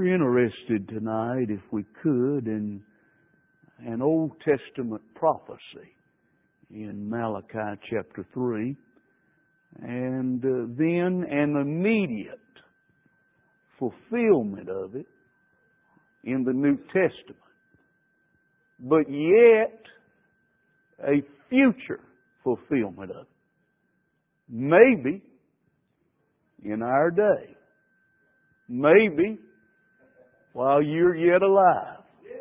We're interested tonight, if we could, in an Old Testament prophecy in Malachi chapter 3, and then an immediate fulfillment of it in the New Testament, but yet a future fulfillment of it. Maybe in our day. Maybe while you're yet alive.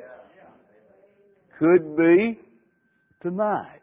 Could be tonight.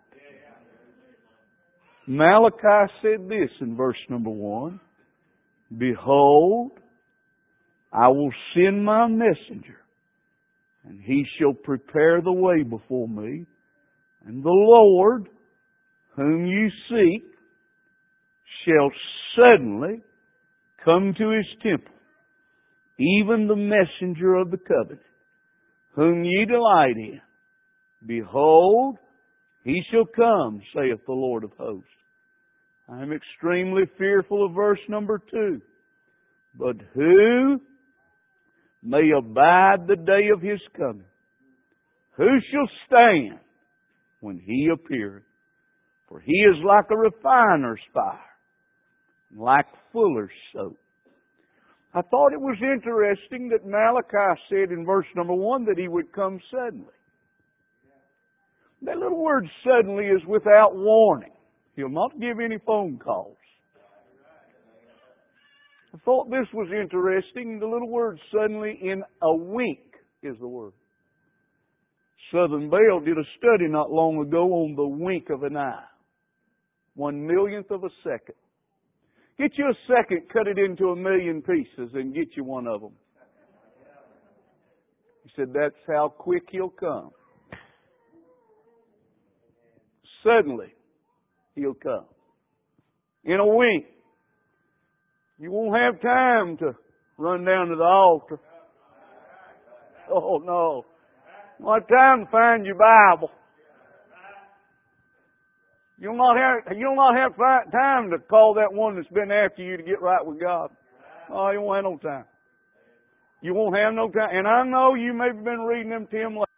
Malachi said this in verse number 1. Behold, I will send my messenger, and he shall prepare the way before me. And the Lord, whom you seek, shall suddenly come to His temple, even the messenger of the covenant, whom ye delight in. Behold, He shall come, saith the Lord of hosts. I am extremely fearful of verse number 2. But who may abide the day of His coming? Who shall stand when He appeareth? For He is like a refiner's fire, like fuller's soap. I thought it was interesting that Malachi said in verse number 1 that He would come suddenly. That little word suddenly is without warning. He'll not give any phone calls. I thought this was interesting. The little word suddenly, in a wink, is the word. Southern Bell did a study not long ago on the wink of an eye. 1/1,000,000th of a second. Get you a second, cut it into 1,000,000 pieces, and get you one of them. He said that's how quick He'll come. Suddenly, He'll come. In a wink. You won't have time to run down to the altar. Oh, no. You won't have time to find your Bible. You'll not have time to call that one that's been after you to get right with God. Oh, you won't have no time. You won't have no time. And I know you may have been reading them Tim Lake.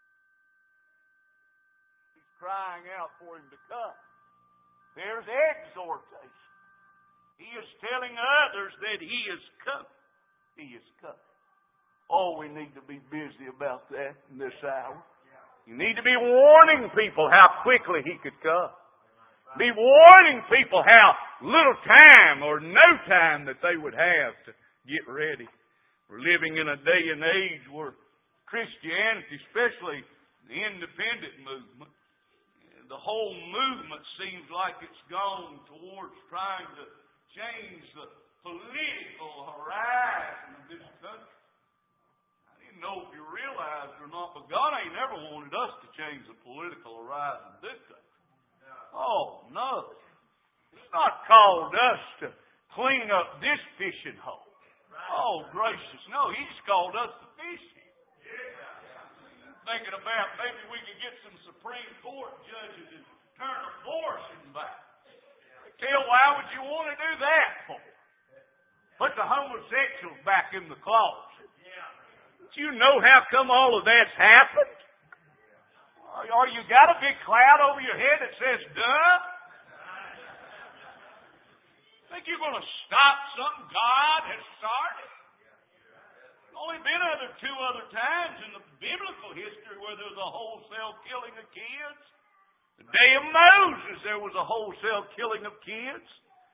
He's crying out for Him to come. There's exhortation. He is telling others that He is coming. He is coming. Oh, we need to be busy about that in this hour. You need to be warning people how quickly He could come. Be warning people how little time or no time that they would have to get ready. We're living in a day and age where Christianity, especially the independent movement, the whole movement seems like it's gone towards trying to change the political horizon of this country. I didn't know if you realized or not, but God ain't never wanted us to change the political horizon of this country. Oh, no. He's not called us to clean up this fishing hole. Oh, gracious. No, He's called us to fish it. Thinking about maybe we could get some Supreme Court judges and turn abortion back. Tell, why would you want to do that for? Put the homosexuals back in the closet. Don't you know how come all of that's happened? Or you got a big cloud over your head that says, duh? Think you're going to stop something God has started? There's only been two other times in the biblical history where there was a wholesale killing of kids. The day of Moses, there was a wholesale killing of kids.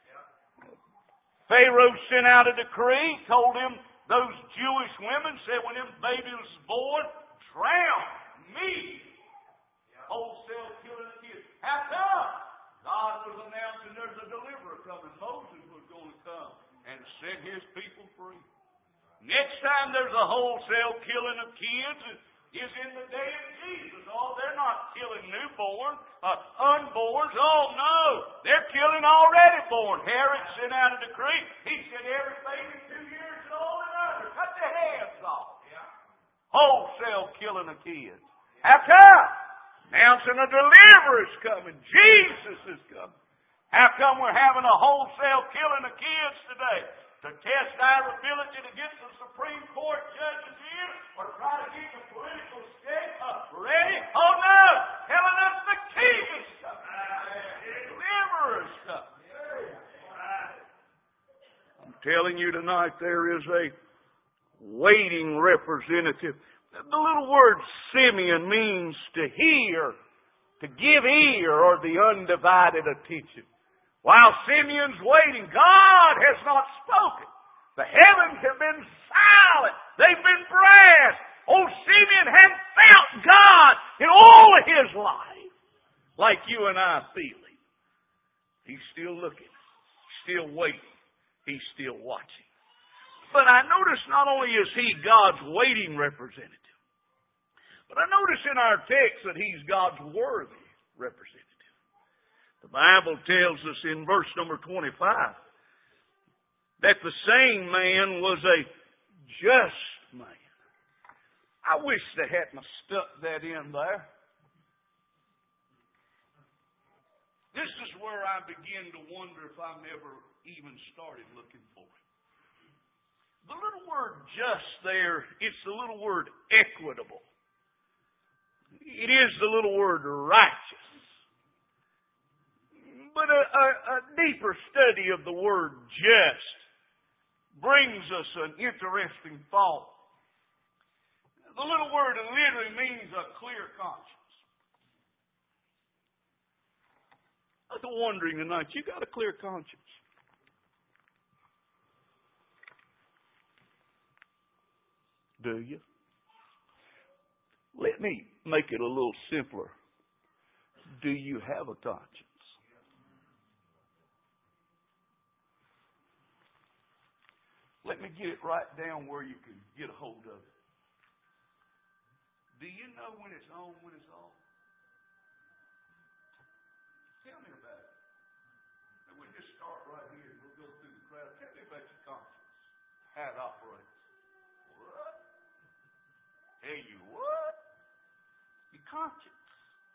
Pharaoh sent out a decree, told him, those Jewish women said when them baby was born, drown me. Wholesale killing of kids. How come? God was announcing there's a deliverer coming. Moses was going to come and set His people free. Next time there's a wholesale killing of kids is in the day of Jesus. Oh, they're not killing unborns. Oh, no. They're killing already born. Herod sent out a decree. He said every baby 2 years old and under, cut their heads off. Wholesale killing of kids. How come? Announcing a deliverer is coming. Jesus is coming. How come we're having a wholesale killing of kids today? To test our ability to get the Supreme Court judge telling you tonight there is a waiting representative. The little word Simeon means to hear, to give ear, or the undivided attention. While Simeon's waiting, God has not spoken. The heavens have been silent. They've been brass. Old Simeon hadn't felt God in all of his life like you and I feel Him. He's still looking, still waiting, He's still watching. But I notice not only is He God's waiting representative, but I notice in our text that He's God's worthy representative. The Bible tells us in verse number 25 that the same man was a just man. I wish they hadn't stuck that in there. This is where I begin to wonder if I never even started looking for it. The little word just there, it's the little word equitable. It is the little word righteous. But a deeper study of the word just brings us an interesting thought. The little word literally means a clear conscience. I was wondering tonight, you got a clear conscience? Do you? Let me make it a little simpler. Do you have a conscience? Let me get it right down where you can get a hold of it. Do you know when it's on, when it's off? Tell me about it. And we'll just start right here and we'll go through the crowd. Tell me about your conscience. How it operates. What? Tell you what? Your conscience.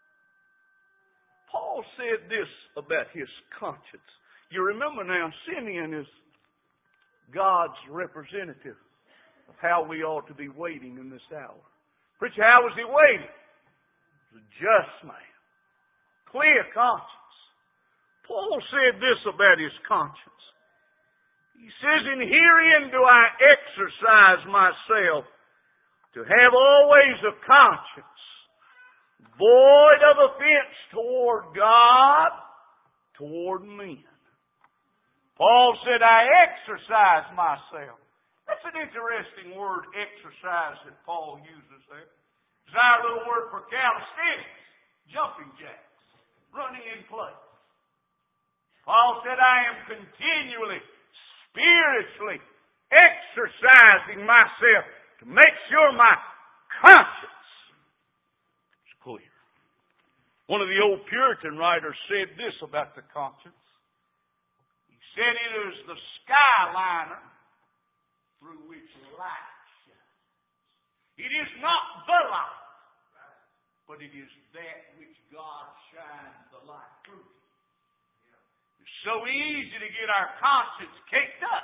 Paul said this about his conscience. You remember now, Simeon is God's representative of how we ought to be waiting in this hour. Preacher, how was he waiting? He was a just man. Clear conscience. Paul said this about his conscience. He says, "In herein do I exercise myself to have always a conscience, void of offense toward God, toward men." Paul said, I exercise myself. That's an interesting word, exercise, that Paul uses there. It's our little word for calisthenics, jumping jacks, running in place. Paul said, I am continually, spiritually exercising myself to make sure my conscience is clear. One of the old Puritan writers said this about the conscience. He said it is the skyliner through which light shines. It is not the light, but it is that which God shines the light through. It's so easy to get our conscience caked up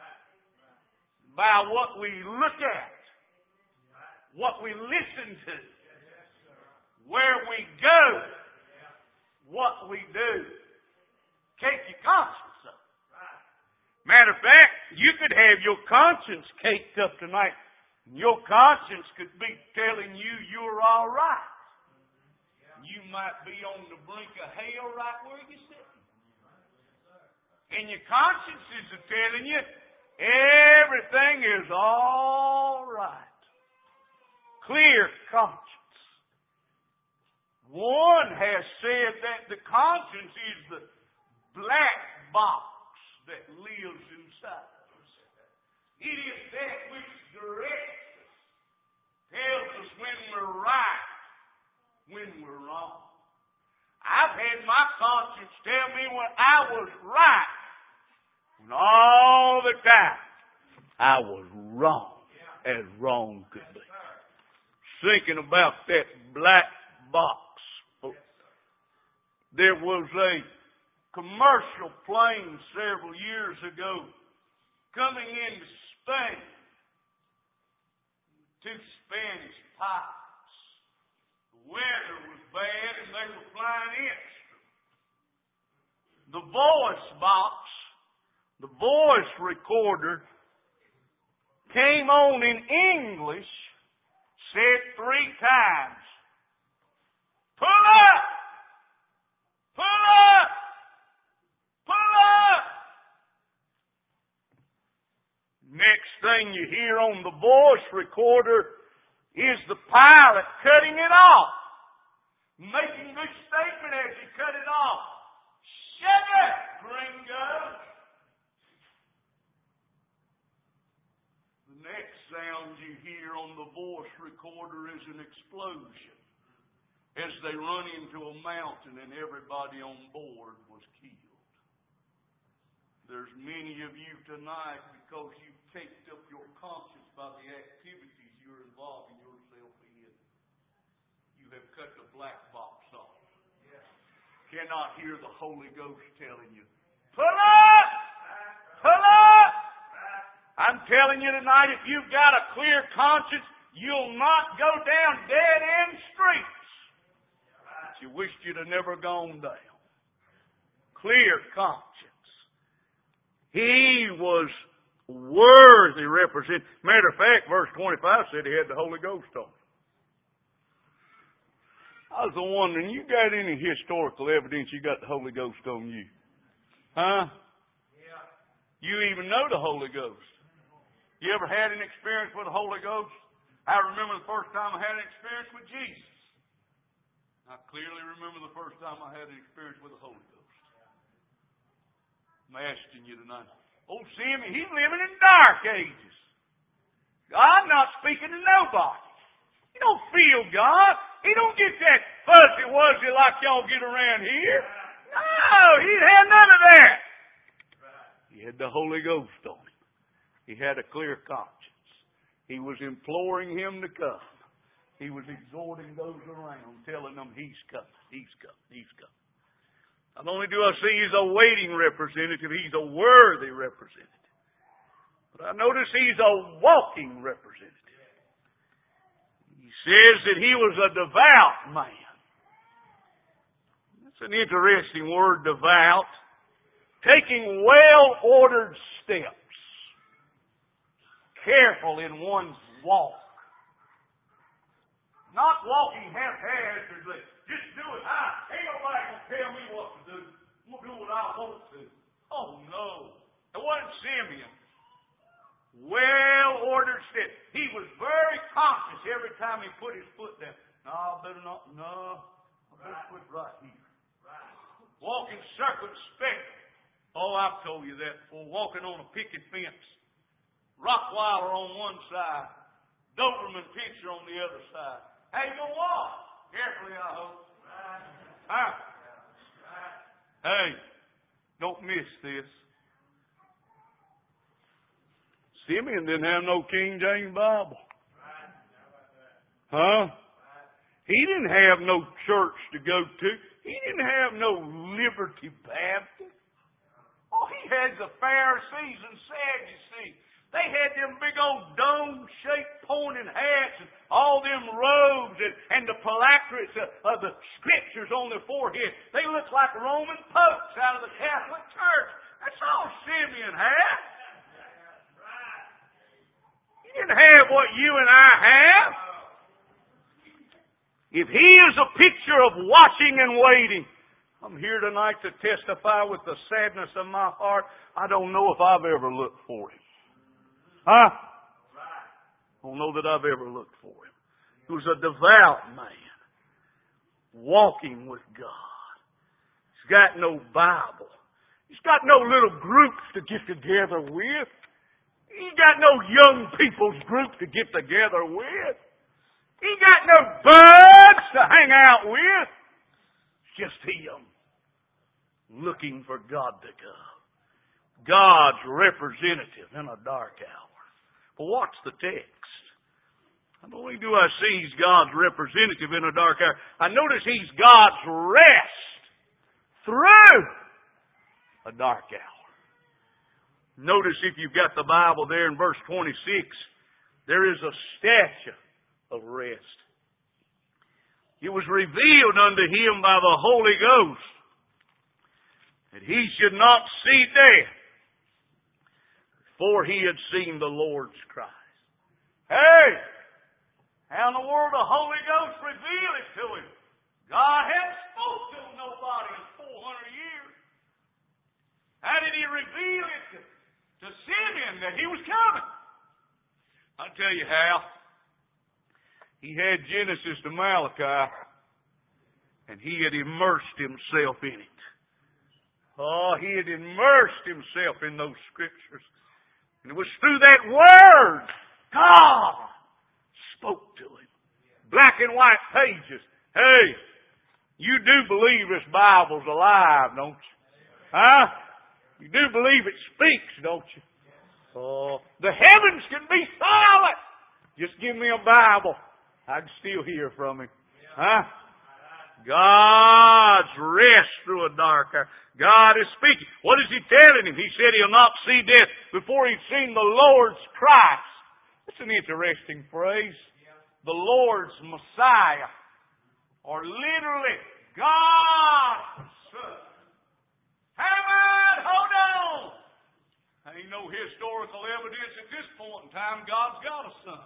by what we look at, what we listen to, where we go, what we do. Cake your conscience up. Matter of fact, you could have your conscience caked up tonight. Your conscience could be telling you you're all right. You might be on the brink of hell right where you're sitting. And your conscience is telling you everything is all right. Clear conscience. One has said that the conscience is the black box that lives inside us. It is that which directs us, tells us when we're right, when we're wrong. I've had my conscience tell me when I was right, when all the time I was wrong, as wrong could be. Thinking about that black box. There was a commercial plane several years ago coming into Spain. Two Spanish pilots. The weather was bad and they were flying extra. The voice box The voice recorder came on in English, said 3 times, "Pull up! Pull up! Pull up!" Next thing you hear on the voice recorder is the pilot cutting it off, making this statement as he cut it off. "Shut up, gringo!" The next sound you hear on the voice recorder is an explosion as they run into a mountain and everybody on board was killed. There's many of you tonight, because you've caked up your conscience by the activities you're involving yourself in, you have cut the black box off. Cannot hear the Holy Ghost telling you, "Pull up! Pull up!" I'm telling you tonight, if you've got a clear conscience, you'll not go down dead-end streets that you wished you'd have never gone down. Clear conscience. He was worthy representative. Matter of fact, verse 25 said he had the Holy Ghost on him. I was wondering, you got any historical evidence you got the Holy Ghost on you? Huh? Yeah. You even know the Holy Ghost. You ever had an experience with the Holy Ghost? I remember the first time I had an experience with Jesus. I clearly remember the first time I had an experience with the Holy Ghost. I'm asking you tonight. Old Simeon, he's living in dark ages. I'm not speaking to nobody. He don't feel God. He don't get that fuzzy-wuzzy like y'all get around here. No, he had none of that. He had the Holy Ghost on him. He had a clear conscience. He was imploring him to come. He was exhorting those around, telling them he's coming, he's coming, he's coming. Not only do I see he's a waiting representative, he's a worthy representative. But I notice he's a walking representative. He says that he was a devout man. That's an interesting word, devout. Taking well-ordered steps. Careful in one's walk. Not walking haphazardly. Just do it. Ain't nobody going to tell me what to do. I'm going to do what I want to. Oh, no. It wasn't Simeon. Well-ordered steps. He was very conscious every time he put his foot down. No, I better not. No. I better put right here. Walking circumspect. Oh, I've told you that before. Walking on a picket fence. Rockweiler on one side. Doberman picture on the other side. How you going to walk? Carefully, I hope. Huh? Hey, don't miss this. Simeon didn't have no King James Bible. Huh? He didn't have no church to go to. He didn't have no Liberty Baptist. Oh, he had the Pharisees and Sadducees. They had them big old dome-shaped pointed hats and all them robes and the phylacteries of the scriptures on their forehead. They looked like Roman popes out of the Catholic Church. That's all Simeon had. He didn't have what you and I have. If he is a picture of watching and waiting, I'm here tonight to testify with the sadness of my heart. I don't know if I've ever looked for him. Huh? I don't know that I've ever looked for him. He was a devout man, walking with God. He's got no Bible. He's got no little groups to get together with. He's got no young people's group to get together with. He got no buds to hang out with. It's just him looking for God to come. God's representative in a dark hour. Well, what's the text? Not only do I see he's God's representative in a dark hour, I notice he's God's rest through a dark hour. Notice if you've got the Bible there in verse 26, there is a statue of rest. It was revealed unto him by the Holy Ghost that he should not see death for he had seen the Lord's Christ. Hey! How in the world the Holy Ghost revealed it to him? God hadn't spoke to nobody in 400 years. How did he reveal it to Simeon that he was coming? I'll tell you how. He had Genesis to Malachi, and he had immersed himself in it. Oh, he had immersed himself in those scriptures. And it was through that word God spoke to him. Black and white pages. Hey, you do believe this Bible's alive, don't you? Huh? You do believe it speaks, don't you? Oh, the heavens can be silent. Just give me a Bible. I can still hear from him. Huh? God's rest through a dark hour. God is speaking. What is he telling him? He said he'll not see death before he's seen the Lord's Christ. That's an interesting phrase. The Lord's Messiah. Or literally, God's Son. Hang on, hold on. Ain't no historical evidence at this point in time God's got a son.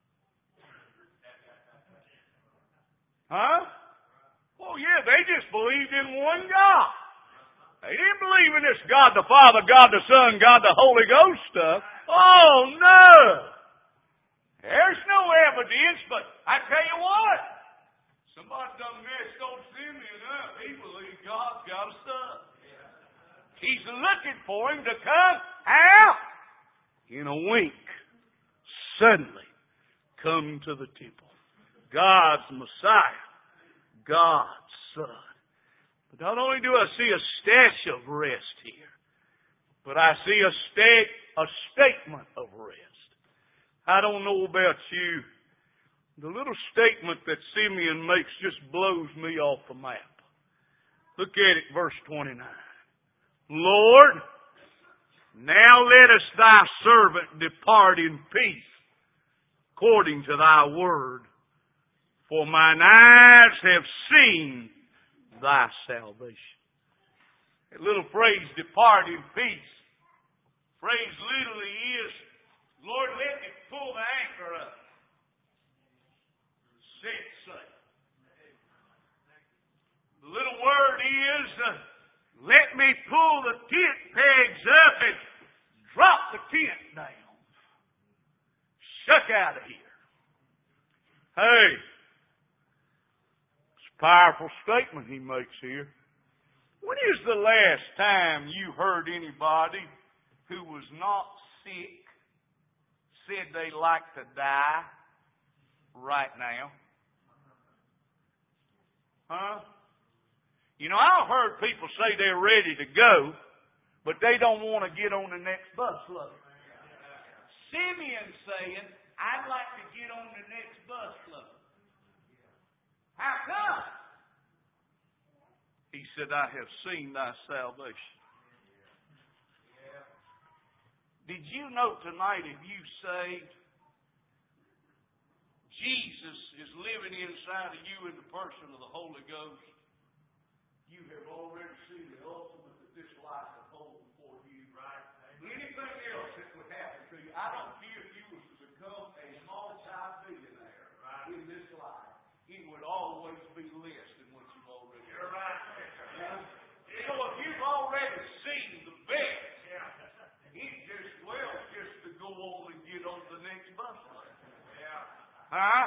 Huh? Well, yeah, they just believed in one God. They didn't believe in this God the Father, God the Son, God the Holy Ghost stuff. Oh, no. There's no evidence, but I tell you what. Somebody done messed old Simeon up. He believed God's got a son. He's looking for him to come out. In a wink, suddenly come to the temple. God's Messiah. God's Son. But not only do I see a stash of rest here, but I see a statement of rest. I don't know about you. The little statement that Simeon makes just blows me off the map. Look at it, verse 29. Lord, now lettest thy servant depart in peace, according to thy word. For mine eyes have seen thy salvation. That little phrase, depart in peace, phrase literally is, Lord, let me pull the anchor up. Set sail. The little word is, let me pull the tent pegs up and drop the tent down. Shuck out of here. Hey, it's a powerful statement he makes here. When is the last time you heard anybody who was not sick said they like to die right now? Huh? You know, I've heard people say they're ready to go, but they don't want to get on the next bus load. Simeon's saying, I'd like to get on the next bus load. How come? He said, I have seen thy salvation. Did you know tonight if you saved, Jesus is living inside of you in the person of the Holy Ghost? You have already seen the ultimate that this life will hold before you. Right? Anything else that would happen to you, I don't care if you was to become a multi-billionaire in this life, it would always be less than what you've already done. You're right. So if you've already seen the best, it's just to go on and get on the next bus. Huh?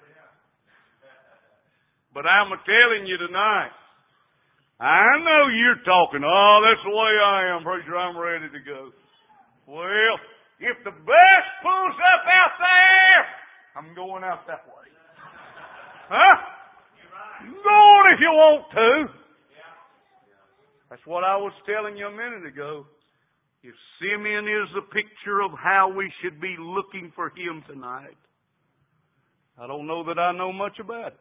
But I'm telling you tonight, I know you're talking, oh, that's the way I am, preacher, I'm ready to go. Well, if the bus pulls up out there, I'm going out that way. Huh? Go on if you want to. That's what I was telling you a minute ago. If Simeon is the picture of how we should be looking for him tonight, I don't know that I know much about it.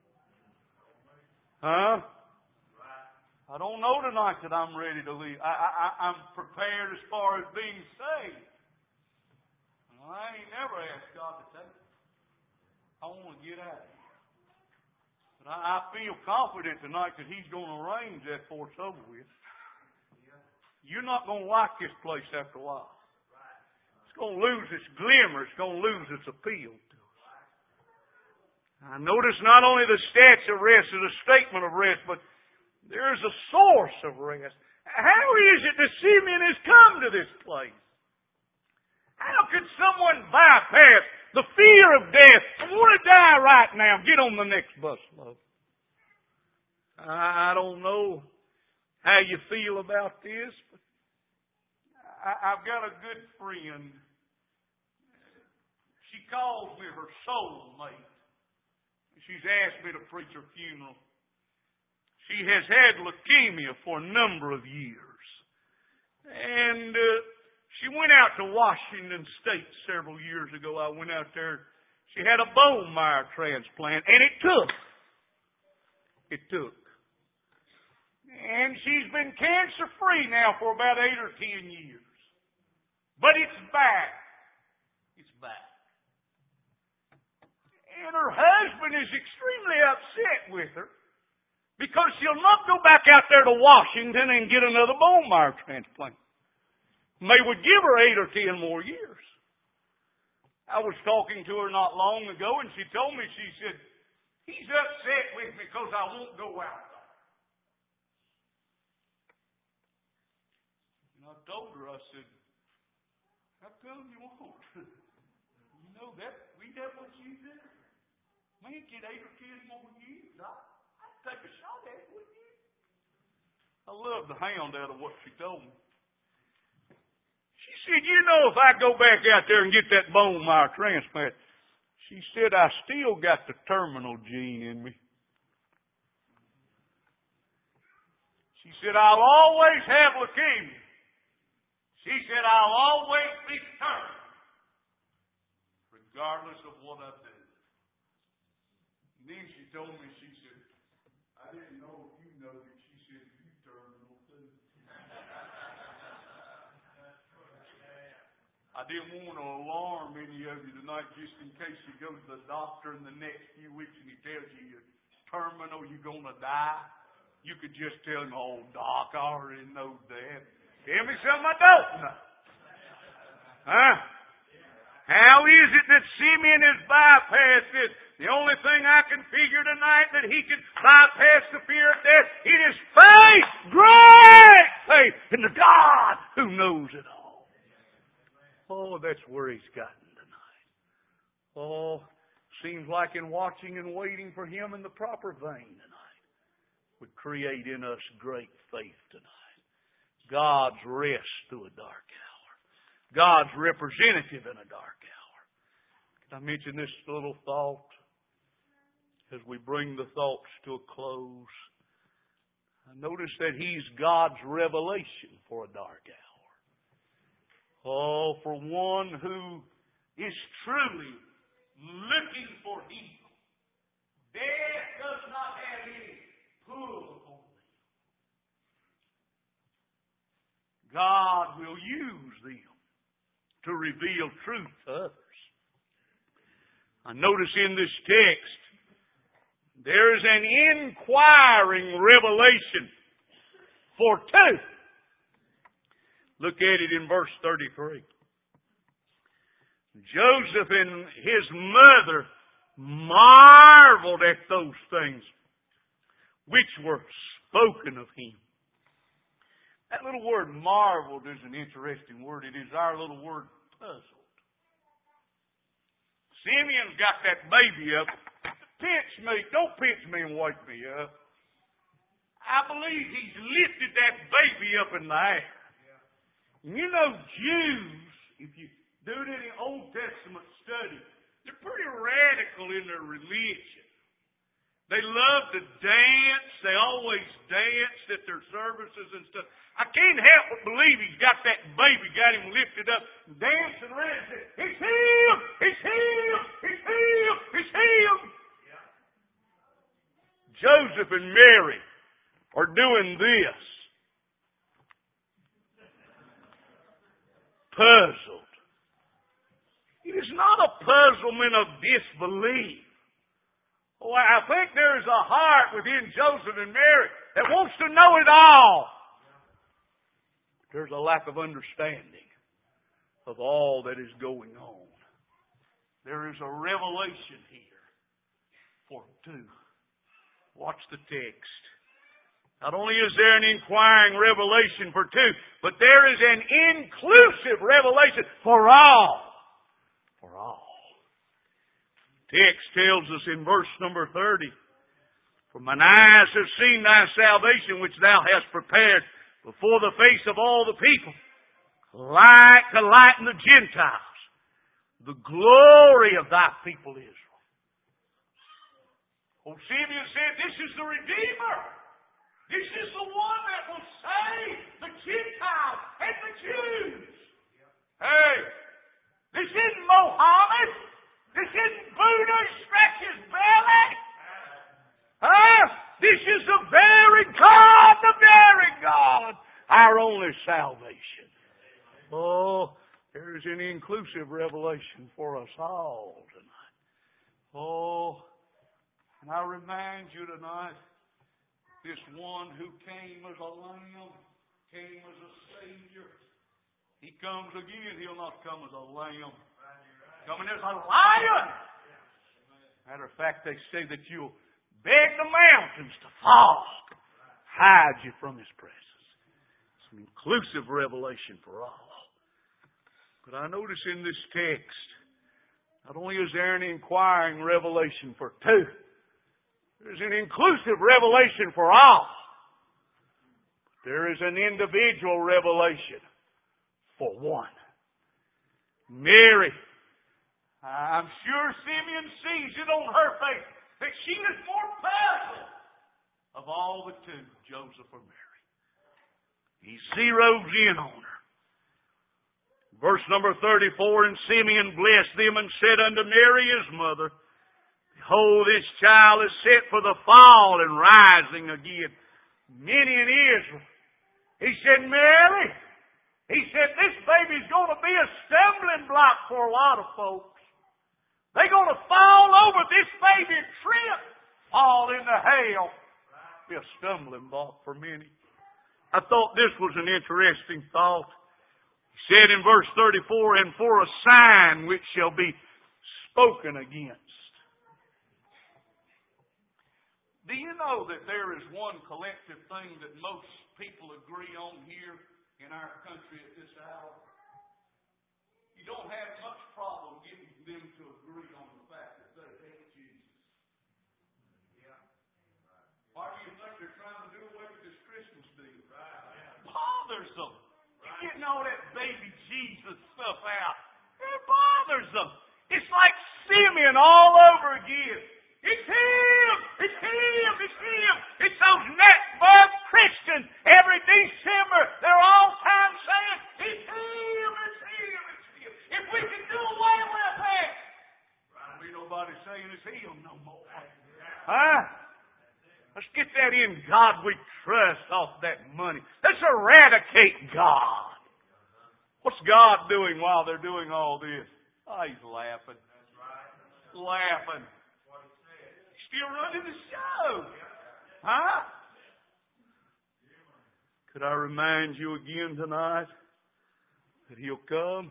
Huh? I don't know tonight that I'm ready to leave. I'm prepared as far as being saved. Well, I ain't never asked God to take me. I want to get out of here. But I feel confident tonight that He's going to arrange that before it's over with. You're not going to like this place after a while. It's going to lose its glimmer. It's going to lose its appeal to us. I notice not only the stats of rest is a statement of rest, but there is a source of rest. How is it that Simeon has come to this place? How could someone bypass the fear of death? I want to die right now. Get on the next bus load. I don't know how you feel about this, but I've got a good friend. She calls me her soulmate. She's asked me to preach her funeral. She has had leukemia for a number of years. And she went out to Washington State several years ago. I went out there. She had a bone marrow transplant, and it took. And she's been cancer-free now for about 8 or 10 years. But it's back. It's back. And her husband is extremely upset with her because she'll not go back out there to Washington and get another bone marrow transplant. They would give her 8 or 10 more years. I was talking to her not long ago, and she told me, she said, he's upset with me because I won't go out there. And I told her, I said, how come you won't? You know that what you do. Man, get 8 or 10 more years. I'd take a shot at it, wouldn't you? I love the hound out of what she told me. She said, you know, if I go back out there and get that bone marrow transplant, she said, I still got the terminal gene in me. She said, I'll always have leukemia. She said, I'll always be terminal, regardless of what I do. And then she told me, she said, I didn't know if you know that. She said, you terminal too. I didn't want to alarm any of you tonight just in case you go to the doctor in the next few weeks and he tells you you're terminal, you're going to die. You could just tell him, oh, doc, I already know that. Tell me something I don't know. Huh? How is it that Simeon has bypassed this? The only thing I can figure tonight that he can bypass the fear of death, it is faith, great faith in the God who knows it all. Oh, that's where he's gotten tonight. Oh, seems like in watching and waiting for him in the proper vein tonight would create in us great faith tonight. God's rest through a dark hour. God's representative in a dark hour. Can I mention this little thought as we bring the thoughts to a close? I notice that He's God's revelation for a dark hour. Oh, for one who is truly looking for Him. Death does not have any pull upon them. God will use them to reveal truth to others. I notice in this text, there is an inquiring revelation for two. Look at it in verse 33. Joseph and his mother marveled at those things which were spoken of him. That little word marveled is an interesting word. It is our little word puzzled. Simeon's got that baby up. Pinch me. Don't pinch me and wake me up. I believe he's lifted that baby up in the air. And you know, Jews, if you do any Old Testament study, they're pretty radical in their religion. They love to dance. They always dance at their services and stuff. I can't help but believe he's got that baby, got him lifted up, dancing around and said, it's him! It's him! It's him! It's him! Yeah. Joseph and Mary are doing this. Puzzled. It is not a puzzlement of disbelief. Oh, I think there is a heart within Joseph and Mary that wants to know it all. There's a lack of understanding of all that is going on. There is a revelation here for two. Watch the text. Not only is there an inquiring revelation for two, but there is an inclusive revelation for all. For all. The text tells us in verse number 30, "For mine eyes have seen thy salvation, which thou hast prepared before the face of all the people, light to lighten the Gentiles, the glory of thy people Israel." Old Simeon said, this is the Redeemer. This is the one that will save the Gentiles and the Jews. Hey, this isn't Mohammed. This isn't Buddha stretch his belly. This is the very God, our only salvation. Oh, there is an inclusive revelation for us all tonight. Oh, and I remind you tonight, this one who came as a lamb, came as a Savior. He comes again. He'll not come as a lamb. Coming as a lion. Matter of fact, they say that you'll beg the mountains to fall, hide you from His presence. It's an inclusive revelation for all. But I notice in this text, not only is there an inquiring revelation for two, there's an inclusive revelation for all. But there is an individual revelation for one. Mary, I'm sure Simeon sees it on her face that she is more puzzled of all the two, Joseph or Mary. He zeroes in on her. Verse number 34, "And Simeon blessed them and said unto Mary his mother, Behold, this child is set for the fall and rising again, many in Israel." He said, Mary, he said, this baby's going to be a stumbling block for a lot of folks. They're going to fall over this baby and trip, fall into hell. Be a stumbling block for many. I thought this was an interesting thought. He said in verse 34, "And for a sign which shall be spoken against." Do you know that there is one collective thing that most people agree on here in our country at this hour? You don't have much problem getting them to agree on the fact that they hate Jesus. Yeah. Why do you think they're trying to do away with this Christmas deal? Right. Bothers them. You're getting all that baby Jesus stuff out. It bothers them. It's like Simeon all over again. It's him! It's him! It's him! It's those netbug Christians. Every December, they're all time saying, it's him! It's him! It's him! If we can do away with it, there'll be nobody saying it's him no more. Huh? Let's get that in God we trust off that money. Let's eradicate God. What's God doing while they're doing all this? Oh, He's laughing. Laughing. Still running the show. Huh? Could I remind you again tonight that He'll come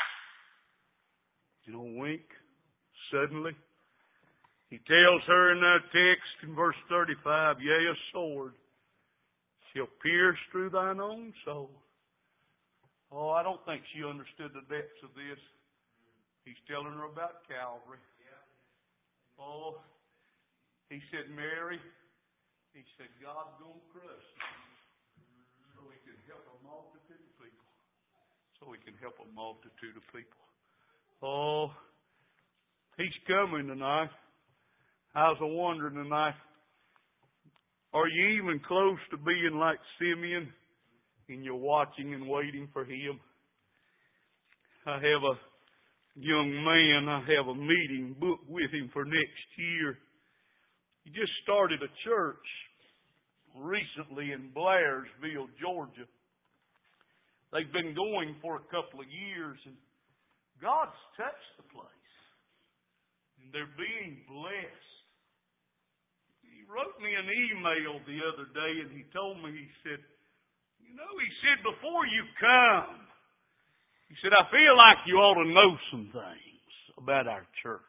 in a wink, suddenly? He tells her in that text in verse 35, "Yea, a sword shall pierce through thine own soul." Oh, I don't think she understood the depths of this. He's telling her about Calvary. Oh, He said, Mary, He said, God's going to crush you so He can help a multitude of people. So He can help a multitude of people. Oh, He's coming tonight. I was wondering tonight, are you even close to being like Simeon and you're watching and waiting for Him? I have a young man, I have a meeting booked with him for next year. He just started a church recently in Blairsville, Georgia. They've been going for a couple of years, and God's touched the place. And they're being blessed. He wrote me an email the other day, and he told me, he said, before you come, He said, I feel like you ought to know some things about our church.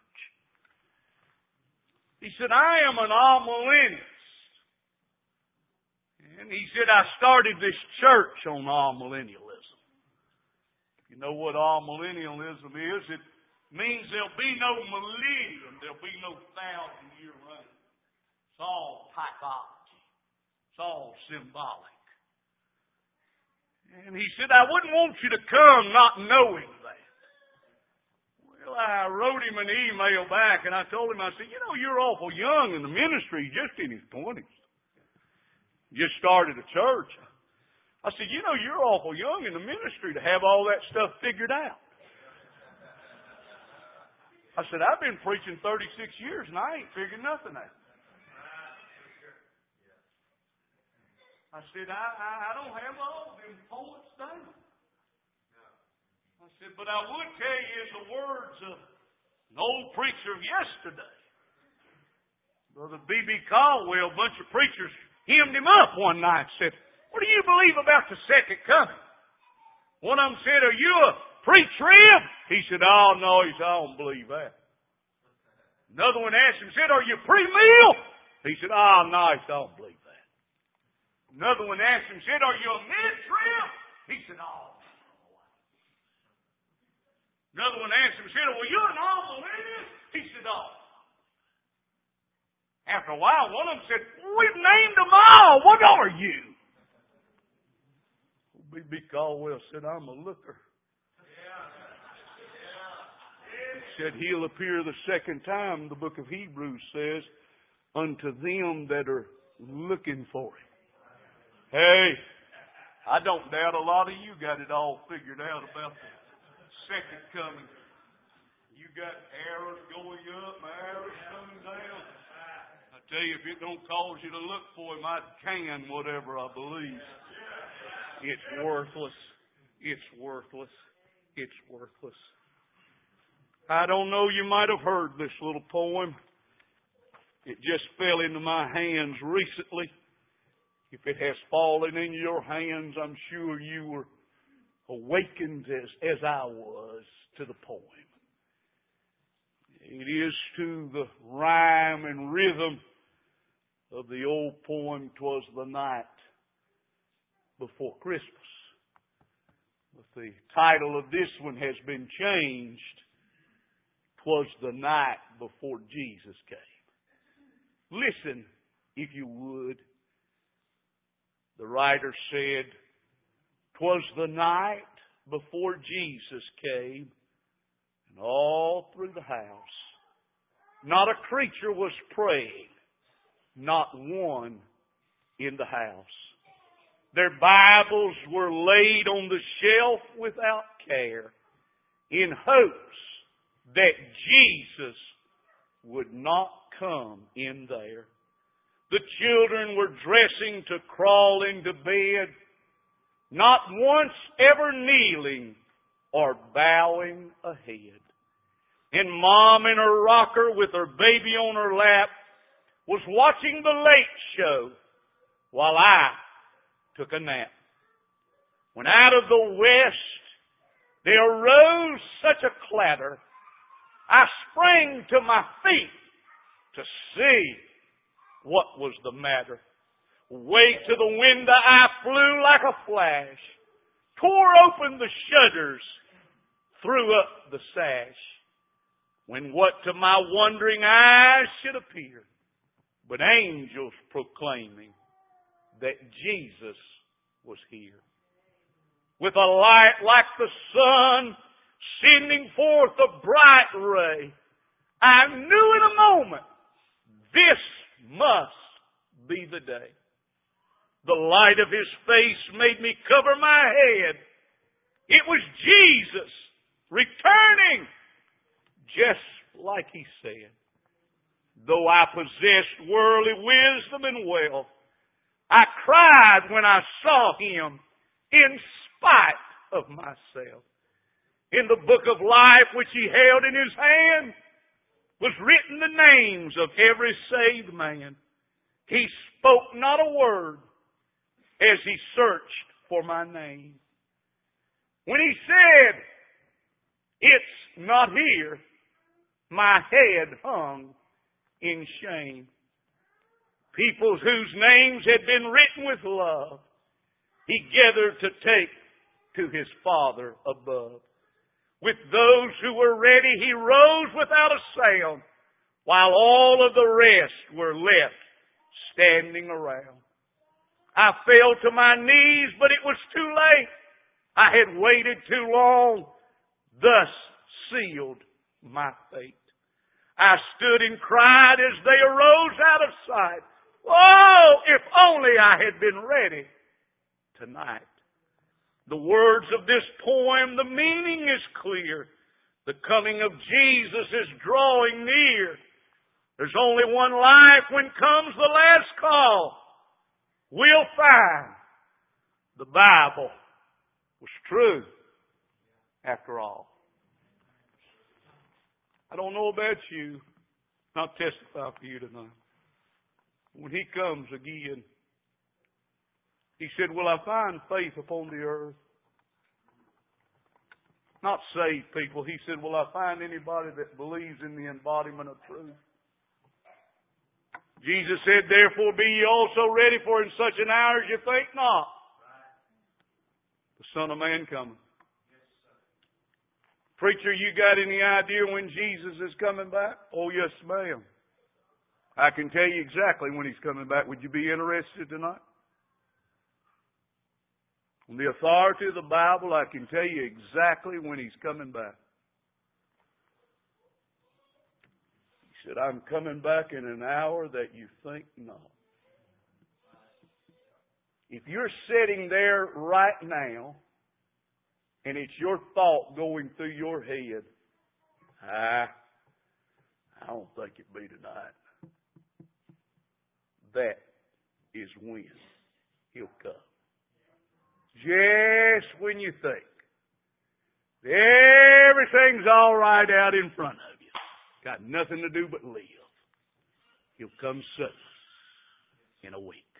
He said, I am an amillennialist. And he said, I started this church on amillennialism. You know what amillennialism is? It means there'll be no millennium. There'll be no 1,000-year reign. It's all typology. It's all symbolic. And he said, I wouldn't want you to come not knowing that. Well, I wrote him an email back, and I told him, I said, you're awful young in the ministry, just in his 20s. Just started a church. I said, you're awful young in the ministry to have all that stuff figured out. I said, I've been preaching 36 years, and I ain't figured nothing out. I said, I don't have all them poets down. I said, but I would tell you in the words of an old preacher of yesterday, Brother B.B. Caldwell, a bunch of preachers hemmed him up one night and said, what do you believe about the second coming? One of them said, are you a pre-trib? He said, oh, no. He said, I don't believe that. Another one asked him, said, are you pre-meal? He said, oh, no. He said, I don't believe that. Another one asked him, said, are you a mid-trib? He said, oh. Another one asked him, said, well, you're an amillennialist? He said, oh. After a while, one of them said, we've named them all. What are you? B.B. Caldwell said, I'm a looker. He said, he'll appear the second time, the book of Hebrews says, unto them that are looking for him. Hey, I don't doubt a lot of you got it all figured out about the second coming. You got arrows going up, arrows coming down. I tell you, if it don't cause you to look for him, I can whatever I believe. It's worthless. It's worthless. It's worthless. I don't know, you might have heard this little poem. It just fell into my hands recently. If it has fallen in your hands, I'm sure you were awakened as I was to the poem. It is to the rhyme and rhythm of the old poem, 'Twas the Night Before Christmas. But the title of this one has been changed, 'Twas the Night Before Jesus Came. Listen, if you would. The writer said, 'Twas the night before Jesus came, and all through the house, not a creature was praying, not one in the house. Their Bibles were laid on the shelf without care, in hopes that Jesus would not come in there. The children were dressing to crawl into bed, not once ever kneeling or bowing a head. And Mom in her rocker with her baby on her lap was watching the late show while I took a nap. When out of the west there arose such a clatter, I sprang to my feet to see what was the matter. Way to the window I flew like a flash, tore open the shutters, threw up the sash, when what to my wondering eyes should appear but angels proclaiming that Jesus was here. With a light like the sun sending forth a bright ray, I knew in a moment this must be the day. The light of His face made me cover my head. It was Jesus returning, just like He said. Though I possessed worldly wisdom and wealth, I cried when I saw Him in spite of myself. In the book of life which He held in His hand was written the names of every saved man. He spoke not a word as He searched for my name. When He said, It's not here. My head hung in shame. People whose names had been written with love, He gathered to take to His Father above. With those who were ready, He rose without a sound, while all of the rest were left standing around. I fell to my knees, but it was too late. I had waited too long, thus sealed my fate. I stood and cried as they arose out of sight. Oh, if only I had been ready tonight. The words of this poem, the meaning is clear. The coming of Jesus is drawing near. There's only one life when comes the last call. We'll find the Bible was true after all. I don't know about you. I'll testify for you tonight. When He comes again, He said, will I find faith upon the earth? Not saved people. He said, will I find anybody that believes in the embodiment of truth? Jesus said, therefore be ye also ready, for in such an hour as you think not, the Son of Man cometh. Preacher, you got any idea when Jesus is coming back? Oh, yes, ma'am. I can tell you exactly when He's coming back. Would you be interested tonight? On the authority of the Bible, I can tell you exactly when He's coming back. He said, I'm coming back in an hour that you think not. If you're sitting there right now, and it's your thought going through your head, I don't think it'd be tonight. That is when He'll come. Just when you think everything's all right out in front of you, got nothing to do but live, He'll come suddenly in a week.